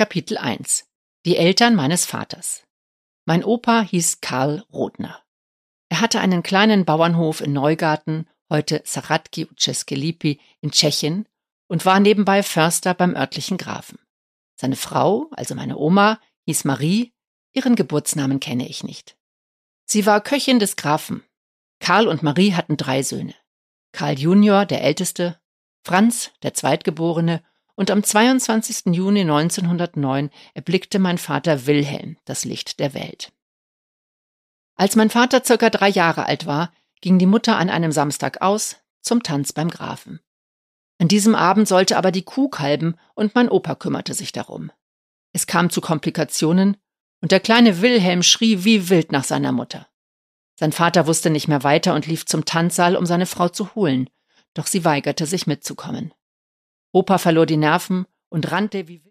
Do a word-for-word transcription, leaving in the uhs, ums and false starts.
Kapitel eins. Die Eltern meines Vaters. Mein Opa hieß Karl Rodner. Er hatte einen kleinen Bauernhof in Neugarten, heute Saratki u České Lípy in Tschechien, und war nebenbei Förster beim örtlichen Grafen. Seine Frau, also meine Oma, hieß Marie, ihren Geburtsnamen kenne ich nicht. Sie war Köchin des Grafen. Karl und Marie hatten drei Söhne. Karl Junior, der älteste, Franz, der Zweitgeborene, und am zweiundzwanzigsten Juni neunzehnhundertneun erblickte mein Vater Wilhelm das Licht der Welt. Als mein Vater circa drei Jahre alt war, ging die Mutter an einem Samstag aus zum Tanz beim Grafen. An diesem Abend sollte aber die Kuh kalben und mein Opa kümmerte sich darum. Es kam zu Komplikationen und der kleine Wilhelm schrie wie wild nach seiner Mutter. Sein Vater wusste nicht mehr weiter und lief zum Tanzsaal, um seine Frau zu holen, doch sie weigerte sich mitzukommen. Opa verlor die Nerven und rannte wie wild.